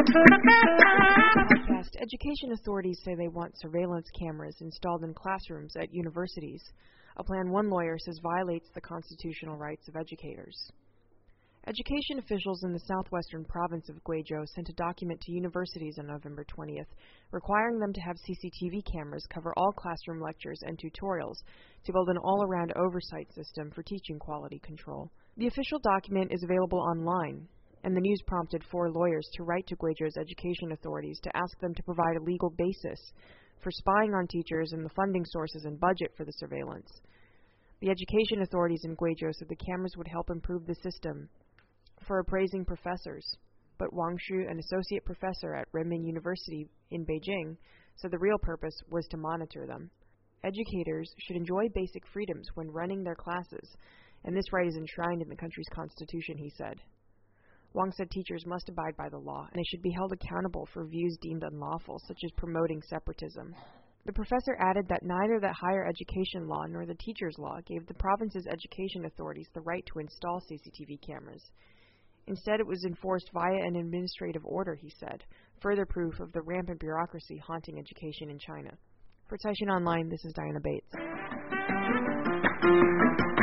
Podcast. Education authorities say they want surveillance cameras installed in classrooms at universities, a plan one lawyer says violates the constitutional rights of educators. Education officials in the southwestern province of Guizhou sent a document to universities on November 20th, requiring them to have CCTV cameras cover all classroom lectures and tutorials to build an all-around oversight system for teaching quality control. The official document is available online, and the news prompted 4 lawyers to write to Guizhou's education authorities to ask them to provide a legal basis for spying on teachers and the funding sources and budget for the surveillance. The education authorities in Guizhou said the cameras would help improve the system for appraising professors, but Wang Xu, an associate professor at Renmin University in Beijing, said the real purpose was to monitor them. Educators should enjoy basic freedoms when running their classes, and this right is enshrined in the country's constitution, he said. Wang said teachers must abide by the law, and they should be held accountable for views deemed unlawful, such as promoting separatism. The professor added that neither the higher education law nor the teachers' law gave the province's education authorities the right to install CCTV cameras. Instead, it was enforced via an administrative order, he said, further proof of the rampant bureaucracy haunting education in China. For Caixin Online, this is Diana Bates.